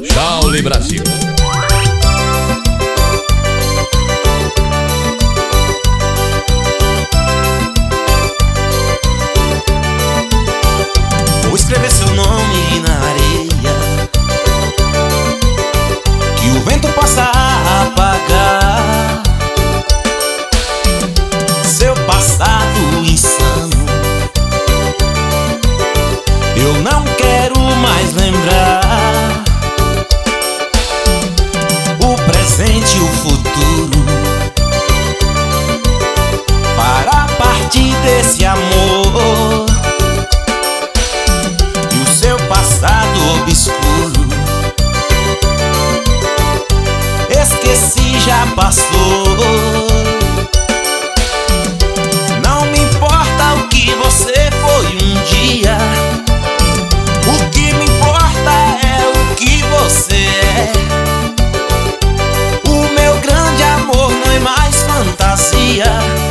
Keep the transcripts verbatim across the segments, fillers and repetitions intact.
Shaolin Brasil. Vou escrever seu nome na areia, que o vento possa apagar seu passado insano. Eu não quero mais lembrar o presente e o futuro para partir desse amor. E o seu passado obscuro esqueci, já passou. Não me importa o que você foi um dia, o que me importa é o que você é. O meu grande amor não é mais fantasia,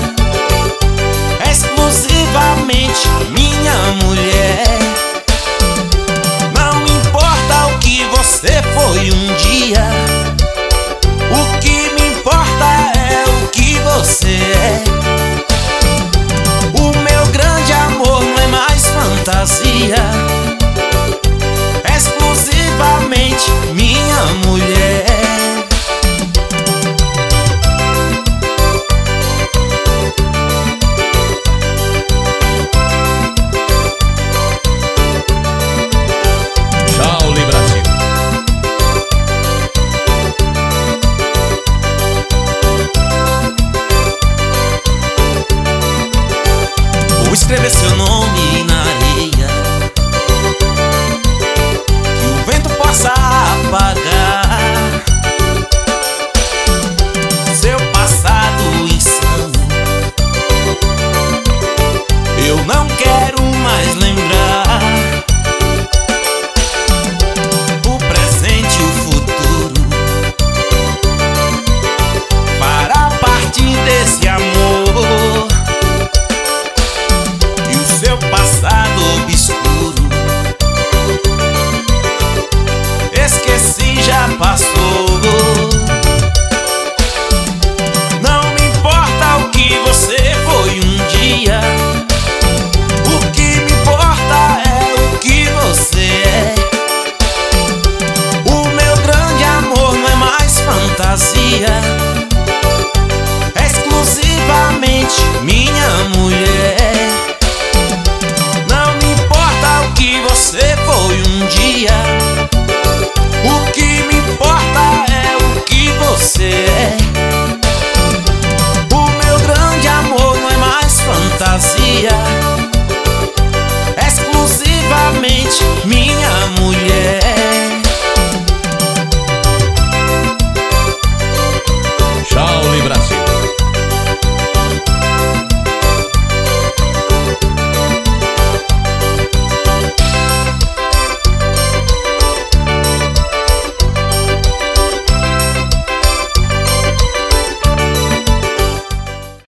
é exclusivamente minha mulher. Não me importa o que você foi um dia, o que me importa é o que você é. O meu grande amor não é mais fantasia, é exclusivamente minha mulher. Shaolin Brasil. Vou escrever seu nome na areia, que o vento possa apagar seu passado insano. Eu não quero mais lembrar o presente e o futuro para partir desse amor. E o seu passado obscuro esqueci, já passou.